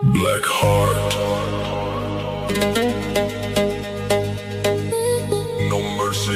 Black heart, no mercy.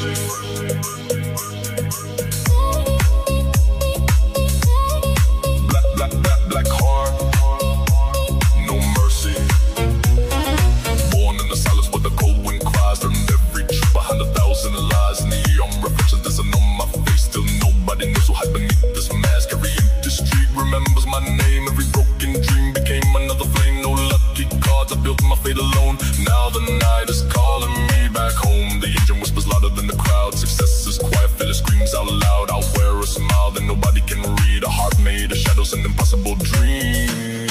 Black heart, no mercy. Born in the silence where the cold wind cries, learned every truth behind 1,000 lies. Neon reflections dancing on my face, still nobody knows who hide beneath this mask. Every empty street remembers my name, every broken dream became another flame. No lucky cards, I built my fate alone. Now the night is calling me back home. The engine whispers louder than the crowd. Success is quiet, failure screams out loud. I'll wear a smile that nobody can read. A heart made of shadows and impossible dreams.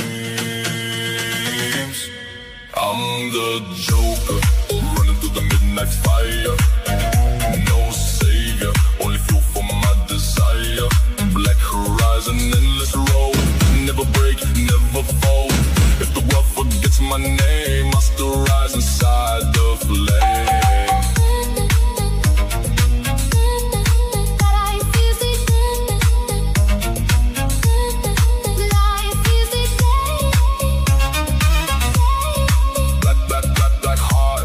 I'm the Joker, running through the midnight fire. No savior, only fuel for my desire. Black horizon, endless road. Never break, never fold. If the world forgets my name, I'll still rise inside the flame. Black heart.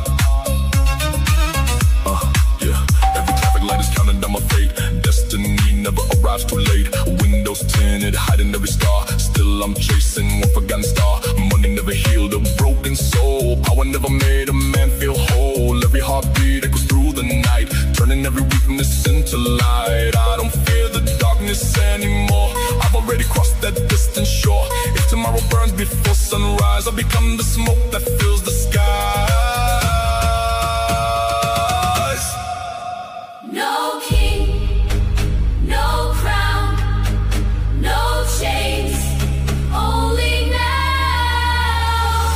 Yeah. Every traffic light is counting down my fate. Destiny never arrives too late. Windows tinted, hiding every star. Still I'm chasing one forgotten star. Money never healed a broken soul. Power never made a man feel whole. Every heartbeat echoes through the night, turning every weakness into light. I don't fear the darkness anymore. I've already crossed that distant shore. If tomorrow burns before sunrise, I'll become the smoke that fills the skies. No king, no crown, no chains, only now.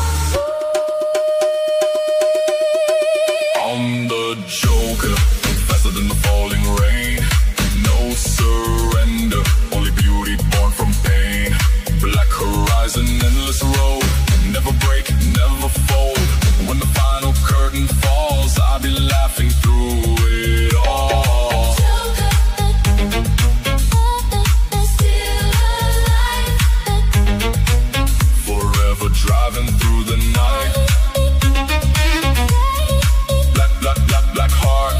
I'm the Joker, faster than the falling rain. No surrender, only beauty born from pain. Black horizon, endless road. Never break, never fold. When the final curtain falls, I'll be laughing through it all. Still alive. Forever driving through the night. Black heart.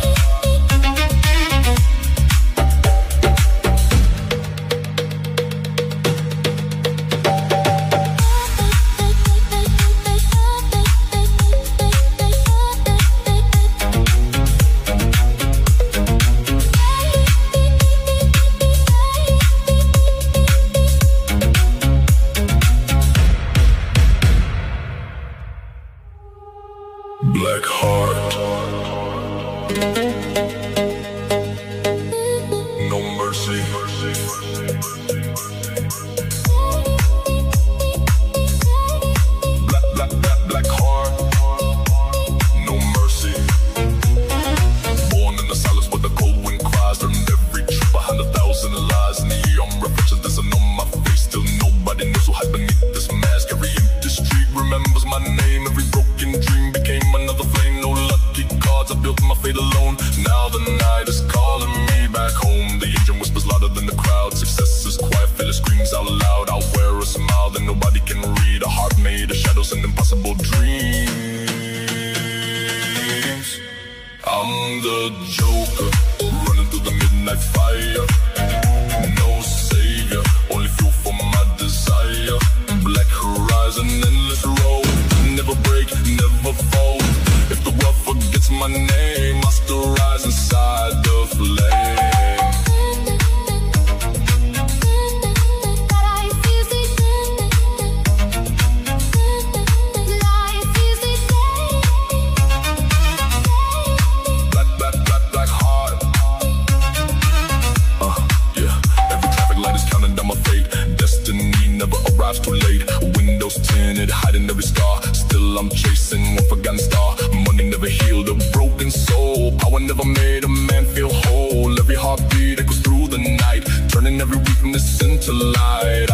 Black heart, no mercy. Black heart, no mercy. Born in the silence where the cold wind cries, learned every truth behind 1,000 lies. Neon reflections dancing on my face, still nobody knows who hide beneath this mask. Every empty street remembers my name, every broken dream became another flame. No lucky cards, I built my fate alone. Now the night is calling me back home. The engine whispers louder than the crowd. Success is quiet, failure screams out loud. I'll wear a smile that nobody can read. A heart made of shadows and impossible dreams. I'm the Joker, running through the midnight fire. No savior, only fuel for my desire. Black horizon, endless road. Never break, never fold. If the world forgets my name, I'll still rise inside the flame. Black heart. Yeah. Every traffic light is counting down my fate. Destiny never arrives too late. Windows tinted, hiding every scar. Still I'm chasing one forgotten star. Money never healed a broken soul. Power never made a man feel whole. Every heartbeat echoes through the night, turning every weakness into light.